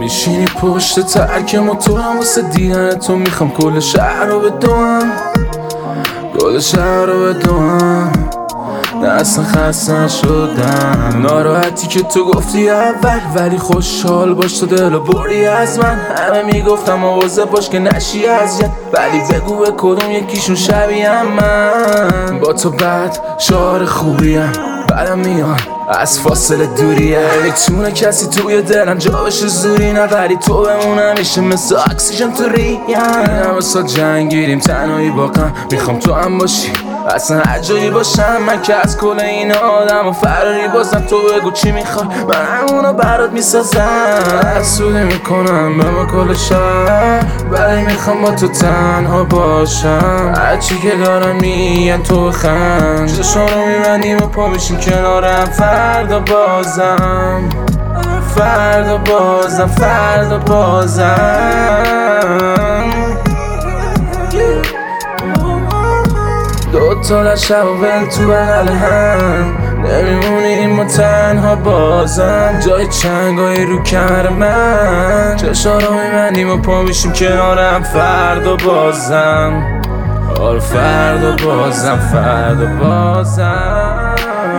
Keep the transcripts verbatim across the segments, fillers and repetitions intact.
میشینی پشت ترک موتورم واسه دیدن تو میخوام کل شهر رو بدوم، کل شهر رو بدوم. نه اصلا خسته شدم، ناراحتی که تو گفتی اول، ولی خوشحال باش تو دلو بردی از من. همه میگفتم مواظب باش که نشی اذیت، ولی بگو به کدوم یکیشون شبیهم من. با تو بد شعار خوبیم، بعدم میان از فاصله دوریه. میتونه کسی توی دلم جا بشه زوری نه، ولی تو بمون همیشه مثل اکسیژن تو ریم. این همه سال جنگیریم تنهایی با غم، میخوام تو هم باشی اصلا هر جایی باشم. من که از کل این آدم و فراری بازم، تو بگو چی میخوای من همونو برات میسازم. حسودی میکنم به ما کل شب، ولی میخوام با تو تنها باشم. هرچی که دارن میگن تو بخند، چشم رو میبندیم و پا میشیم کنارم. فردا بازم، فردا بازم، فردا بازم. دو تا لشب و ول تو بغل هم، نمیمونیم ما تنها بازم. جای چنگایی رو کمر من، چشا رو میبندیم و پا میشیم کنارم. فردا بازم، آره فردا بازم، فردا بازم.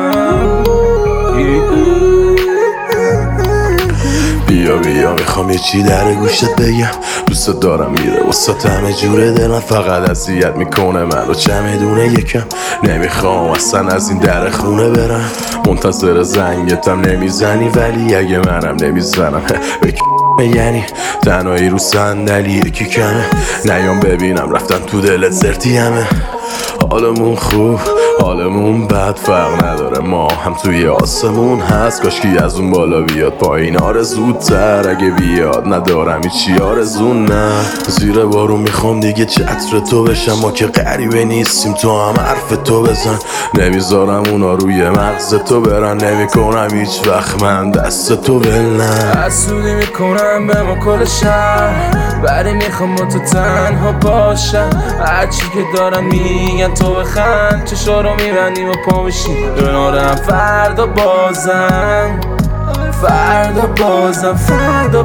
بیا بیا میخوام یه چی در گوشت بگم، دوست دارم میره وسط همه جوره دلم، فقط اذیت میکنه منو چمدونه یکم. نمیخوام اصلا از این در خونه برم، منتظر زنگتم نمیزنی، ولی اگه منم نمیزنم به یعنی تنهایی رو صندلی یکی کمه. نیام ببینم رفتن تو دلت زرتی همه. حالمون خوب حالمون بد فرق نداره، ما هم توی آسمون هست. کاشکی از اون بالا بیاد پایین آره زودتر، اگه بیاد ندارم هیچی آرزو نه. زیر بارون میخوام دیگه چتر تو بشم، ما که غریبه نیستیم تو هم حرف تو بزن. نمیذارم اونا روی مغز تو برن، نمیکنم هیچ وقت من دست تو بلن. حسودی میکنم به ما کل شهر، ولی میخوام با تو تنها باشم. هرچی که دارن میگن تو بخند، چشا رو میبندیم و پا میشیم کنارم. فردا بازم، فردا بازم، فردا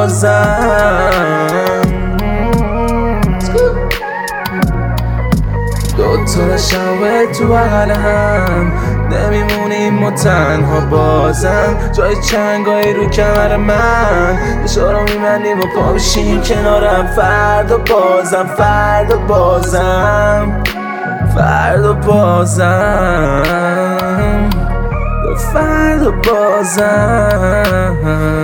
بازم. دو تا شب تو بغل هم، نمیمونیم ما تنها بازم. جای چنگایی رو کمر من، چشا رو میبندیم و پا میشیم کنارم. فردا بازم، فردا بازم، فردا بازم، فردا بازم.